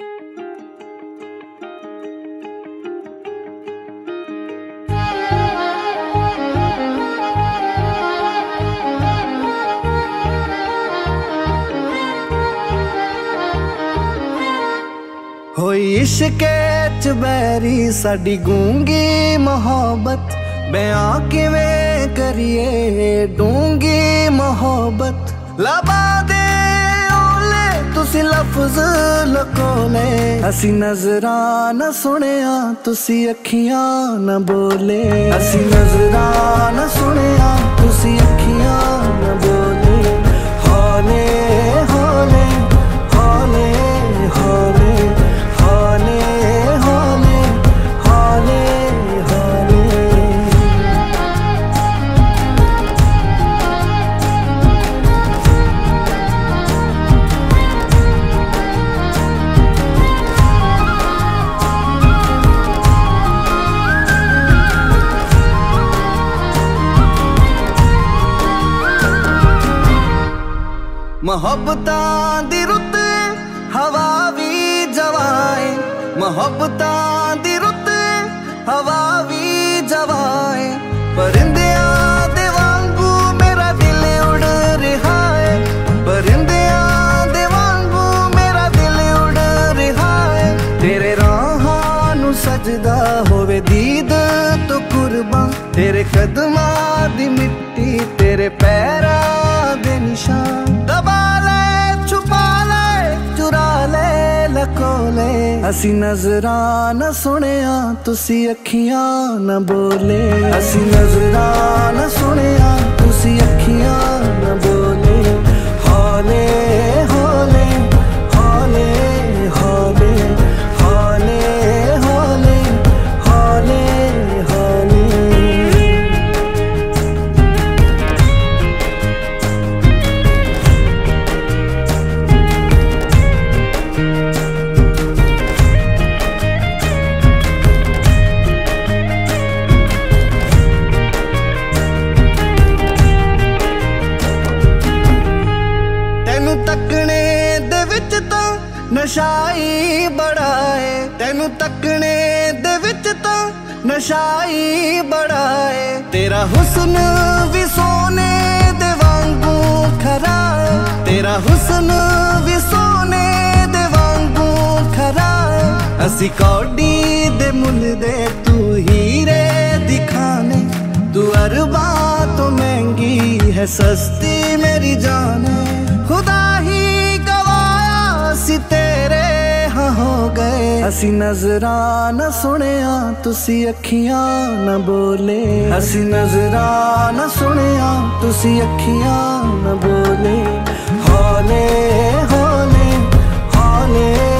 होई इश्के च बैरी साडी गूंगी मोहब्बत, बयां किवें करिए डूंगी मोहब्बत। लबा दे ओले तुसी लफ्ज लकोले, असी नजरां न सुनिया तुसी अखियां न बोले। असी नजरां न सुनिया तुसी अखियां न बोले। हौले हौले हौले हौले हौले हौले हौले हौले। मोहब्बतां दी रुत हवा भी जवाए, मोहब्बतां दी रुत हवा भी जवाए। परिंदियां दे वांगू मेरा दिल उड़ रहा है, परिंदियां दे वांगू मेरा दिल उड़ रहा है। तेरे राहां नू सजदा होवे दीद तो कुर्बान, तेरे कदमां दी मिट्टी तेरे पैरां दे निशान। दबा ले छुपा ले चुरा ले लकोले, असी नजरां न सुनिया तुसी अखियां न बोले। असी नजरां न सुनिया तुसी अखियां न बोले। हौले हौले हौले हौले हौले हौले हौले हौले। तेनू तकने दे विच तां नशाई बड़ा है, तेनू तकने दे विच तां नशाई बड़ा है। तेरा हुस्न भी सोने दे वांगू खरा है, तेरा हुस्न भी सोने दे वांगू खरा है। असी कौडी दे मुल दे तू हीरे दिखाने, तू अरबा तो महंगी है सस्ती मेरी जान है। खुदा ही गवाया सी तेरे हाँ हो गए, असी नजरां न सुनिया तुसी अखियां न बोले। असी नजरां न सुनिया तुसी अखियां न बोले। हौले हौले हौले